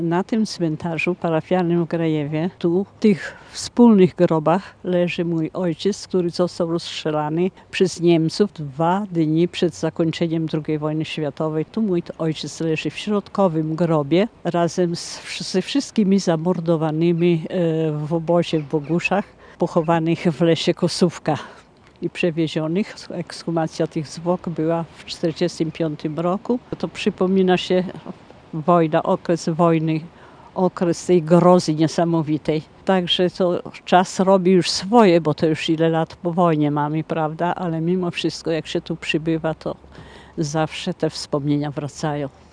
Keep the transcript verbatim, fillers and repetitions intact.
Na tym cmentarzu parafialnym w Grajewie, tu w tych wspólnych grobach leży mój ojciec, który został rozstrzelany przez Niemców dwa dni przed zakończeniem drugiej wojny światowej. Tu mój ojciec leży w środkowym grobie razem z, ze wszystkimi zamordowanymi w obozie w Boguszach, pochowanych w lesie Kosówka i przewiezionych. Ekshumacja tych zwłok była w tysiąc dziewięćset czterdziestym piątym roku. To przypomina się wojna, okres wojny, okres tej grozy niesamowitej. Także to czas robi już swoje, bo to już ile lat po wojnie mamy, prawda? Ale mimo wszystko, jak się tu przybywa, to zawsze te wspomnienia wracają.